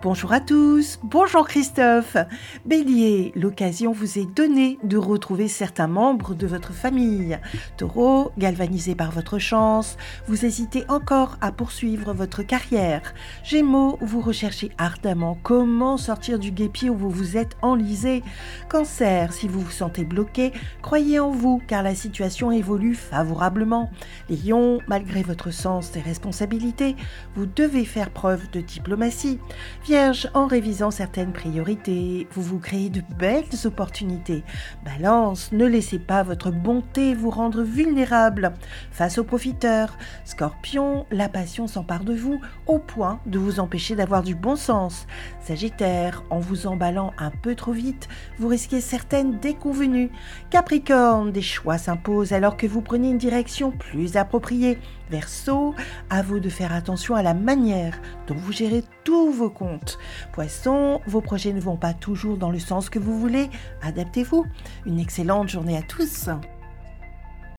Bonjour à tous, bonjour Christophe. Bélier, l'occasion vous est donnée de retrouver certains membres de votre famille. Taureau, galvanisé par votre chance, vous hésitez encore à poursuivre votre carrière. Gémeaux, vous recherchez ardemment comment sortir du guêpier où vous vous êtes enlisé. Cancer, si vous vous sentez bloqué, croyez en vous car la situation évolue favorablement. Lion, malgré votre sens des responsabilités, vous devez faire preuve de diplomatie. Vierge, en révisant certaines priorités, vous vous créez de belles opportunités. Balance, ne laissez pas votre bonté vous rendre vulnérable face aux profiteurs. Scorpion, la passion s'empare de vous au point de vous empêcher d'avoir du bon sens. Sagittaire, en vous emballant un peu trop vite, vous risquez certaines déconvenues. Capricorne, des choix s'imposent alors que vous prenez une direction plus appropriée. Verseau, à vous de faire attention à la manière dont vous gérez tous vos comptes. Poisson, vos projets ne vont pas toujours dans le sens que vous voulez. Adaptez-vous. Une excellente journée à tous.